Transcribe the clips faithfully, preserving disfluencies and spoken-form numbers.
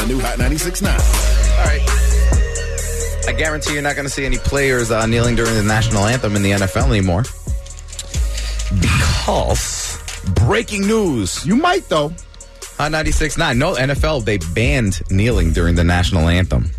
new Hot ninety-six point nine. All right. I guarantee you're not going to see any players uh, kneeling during the national anthem in the N F L anymore. Because, breaking news. You might, though. Hot ninety-six point nine. No, N F L, they banned kneeling during the national anthem.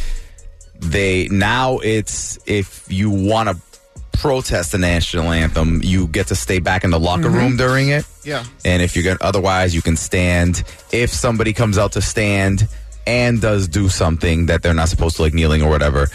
They now it's if you want to protest the national anthem, you get to stay back in the locker mm-hmm. room during it. Yeah. And if you're going to, otherwise you can stand. If somebody comes out to stand and does do something that they're not supposed to, like kneeling or whatever,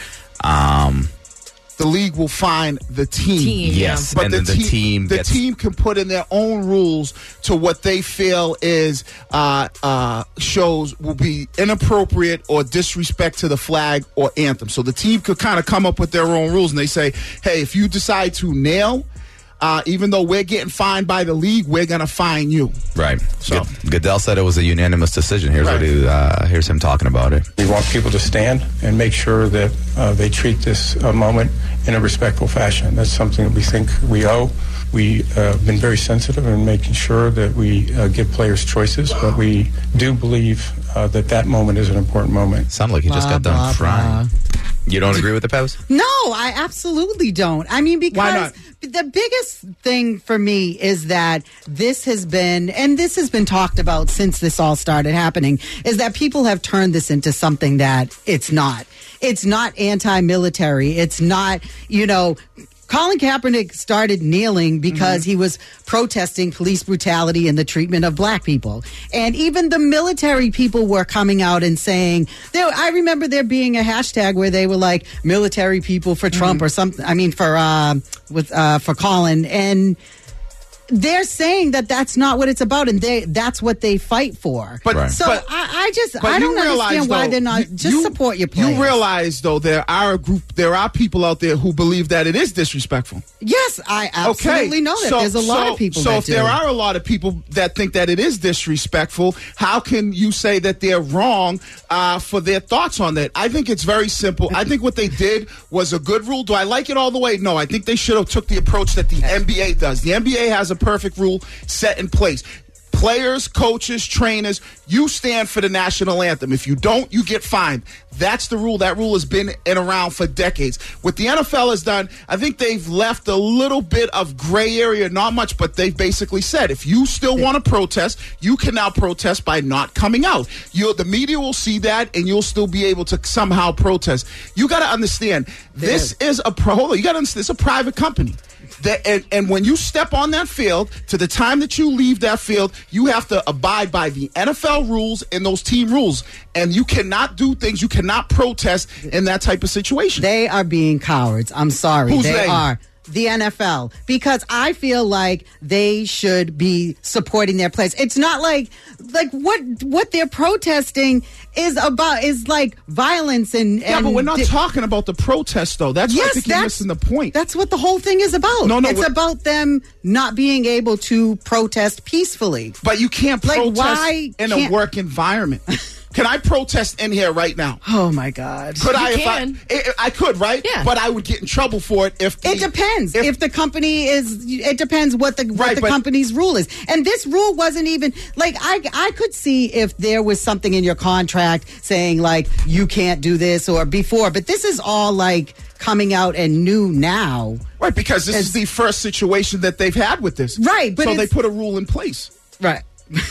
um, the league will fine the team. team yes, but and the, the te- team the gets- team can put in their own rules to what they feel is uh, uh, shows will be inappropriate or disrespect to the flag or anthem. So the team could kind of come up with their own rules, and they say, "Hey, if you decide to nail." Uh, even though we're getting fined by the league, we're going to fine you. Right. So Good- Goodell said it was a unanimous decision. Here's Right. what he, uh, here's him talking about it. We want people to stand and make sure that uh, they treat this uh, moment in a respectful fashion. That's something that we think we owe. We uh, have been very sensitive in making sure that we uh, give players choices, but we do believe uh, that that moment is an important moment. Sounded like he just got Blah, done blah, crying. You don't agree with the Pebs? No, I absolutely don't. I mean, Why not? because the biggest thing for me is that this has been, and this has been talked about since this all started happening, is that people have turned this into something that it's not. It's not anti-military. It's not, you know, Colin Kaepernick started kneeling because mm-hmm. he was protesting police brutality and the treatment of black people. And even the military people were coming out and saying, there, I remember there being a hashtag where they were like, military people for Trump mm-hmm. or something, I mean, for, uh, with, uh, for Colin. And they're saying that that's not what it's about, and they that's what they fight for. But Right. so but, I, I just but I you don't realize, understand why though, they're not you- just you- support your players. You realize though there are a group, there are people out there who believe that it is disrespectful. Yes, I absolutely Okay, know that. so, There's a lot so, of people So that if do. there are a lot of people that think that it is disrespectful, how can you say that they're wrong uh, for their thoughts on that? I think it's very simple. I think what they did was a good rule. Do I like it all the way? No, I think they should have took the approach that the N B A does. The N B A has a perfect rule set in place. Players, coaches, trainers, you stand for the national anthem. If you don't, you get fined. That's the rule. That rule has been in around for decades. What the N F L has done, I think they've left a little bit of gray area, not much, but they've basically said, if you still want to protest, you can now protest by not coming out. You'll, the media will see that, and you'll still be able to somehow protest. You got to understand, this is a pro. Hold on, you got to understand, it's a private company. That, and, and when you step on that field, to the time that you leave that field, you have to abide by the N F L rules and those team rules. And you cannot do things, you cannot protest in that type of situation. They are being cowards. I'm sorry. Who's they, they? are. The N F L, because I feel like they should be supporting their players. It's not like like what what they're protesting is about is like violence and, yeah, and but we're not di- talking about the protest, though. That's Yes, why I think you're that's- missing the point. That's what the whole thing is about. No, no, it's what- about them not being able to protest peacefully. But you can't Like, protest why in a can't- work environment. Can I protest in here right now? Oh my God! Could I? can. If I, I could, right? Yeah. But I would get in trouble for it if the, It depends. If, If, the company is, it depends what the what Right, the but- company's rule is. And this rule wasn't even like I I could see if there was something in your contract saying like you can't do this or before, but this is all like coming out and new now. right, because this As- is the first situation that they've had with this. Right, but so they it's- put a rule in place. Right.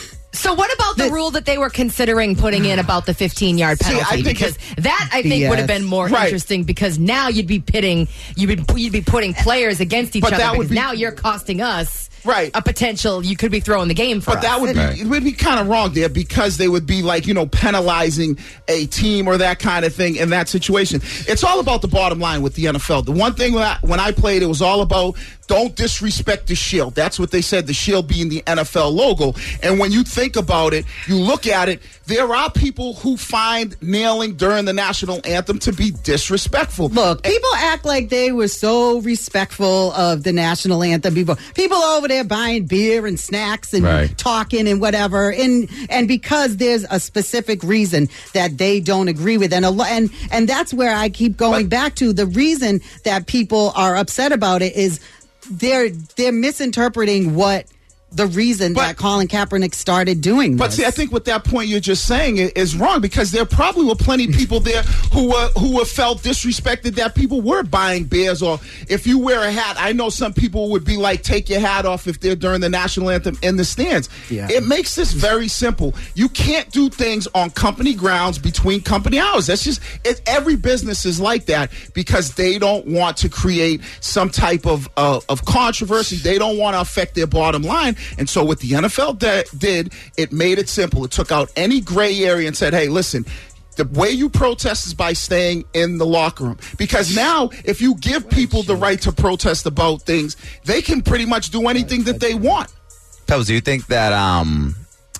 So what about the, The- rule that they were considering putting in about the fifteen-yard See, I penalty? think Because if- that, I think, would have been more Right. interesting because now you'd be pitting, you'd be, you'd be putting players against each But other that would because be- now you're costing us Right. a potential, you could be throwing the game for But us. that would be Right. it would be kind of wrong there because they would be like, you know, penalizing a team or that kind of thing in that situation. It's all about the bottom line with the N F L. The one thing that when I played, it was all about don't disrespect the shield. That's what they said, the shield being the N F L logo. And when you think about it, you look at it, there are people who find kneeling during the national anthem to be disrespectful. Look, people act like they were so respectful of the national anthem. People, people over there buying beer and snacks and Right. talking and whatever, and and because there's a specific reason that they don't agree with, and a lo- and and that's where I keep going But- back to the reason that people are upset about it is they're they're misinterpreting what the reason But- that Colin Kaepernick started doing this. But see, I think what that point you're just saying is, is wrong, because there probably were plenty of people there who were who were felt disrespected, that people were buying beers. Or if you wear a hat, I know some people would be like, take your hat off if they're during the national anthem in the stands. Yeah. It makes this very simple. You can't do things on company grounds between company hours. That's just it, every business is like that, because they don't want to create some type of uh, of controversy. They don't want to affect their bottom line. And so what the N F L de- did, it made it simple. It took out any gray area and said, hey, listen, the way you protest is by staying in the locker room. Because now, if you give people the right to protest about things, they can pretty much do anything that they want. Pebbles, do you think that um,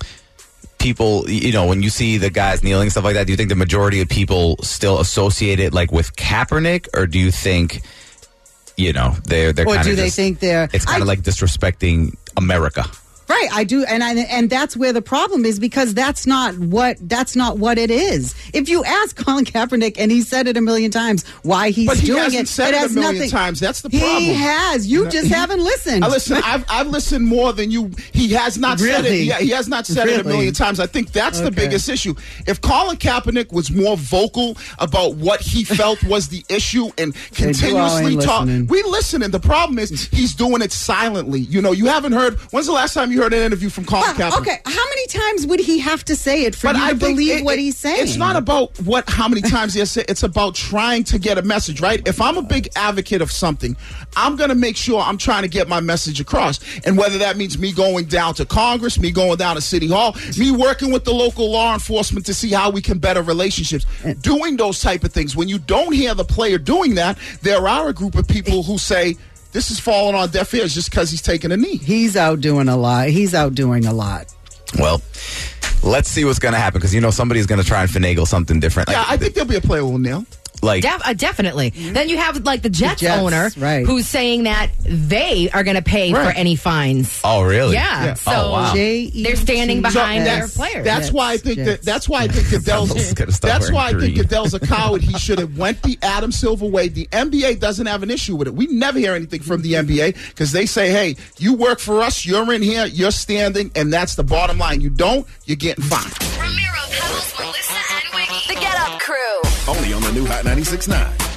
people, you know, when you see the guys kneeling and stuff like that, do you think the majority of people still associate it like with Kaepernick, or do you think, you know, they're they're or kind do of they think they're? it's kind I- of like disrespecting America? Right, I do, and I, and that's where the problem is, because that's not what that's not what it is. If you ask Colin Kaepernick, and he said it a million times, why he's But he doing hasn't it, said it it a has million nothing. times. That's the problem. He has. You just He- haven't listened. I listen. I've I've listened more than you. He has not said it. Really? Yeah, he has not said it a Really? million times. I think that's the Okay. biggest issue. If Colin Kaepernick was more vocal about what he felt was the issue and you all continuously ain't talk, listening. we listen. And the problem is he's doing it silently. You know, you haven't heard. When's the last time you heard an interview from Colin Well, Kaepernick? okay, how many times would he have to say it for But you I to think believe it- what it- he's saying? It's not about what how many times he has said. It's about trying to get a message, right? If I'm a big advocate of something, I'm going to make sure I'm trying to get my message across. And whether that means me going down to Congress, me going down to City Hall, me working with the local law enforcement to see how we can better relationships, doing those type of things. When you don't hear the player doing that, there are a group of people who say, this is falling on deaf ears just because he's taking a knee. He's out doing a lot. He's out doing a lot. Well, let's see what's going to happen, because you know somebody's going to try and finagle something different. Like, Yeah, I think there'll be a player who will nail. like Def- uh, definitely. Then you have like the Jets, Jets, owner right. who's saying that they are going to pay for Right. any fines. oh really? Yeah. Yeah. So Oh, wow. J E T they're standing behind their that's, players. That's Jets, why I think that. Jets. That's why I think Pebbles Goodell's. gotta stop That's wearing why I think green. Goodell's a coward. He should have went the Adam Silver way. The N B A doesn't have an issue with it. We never hear anything from the N B A because they say, "Hey, you work for us. You're in here. You're standing, and that's the bottom line. You don't, you're getting fined." Ramiro, Pebbles, Melissa, and Wiggy. The Get Up Crew. Only on the new Hot ninety-six point nine.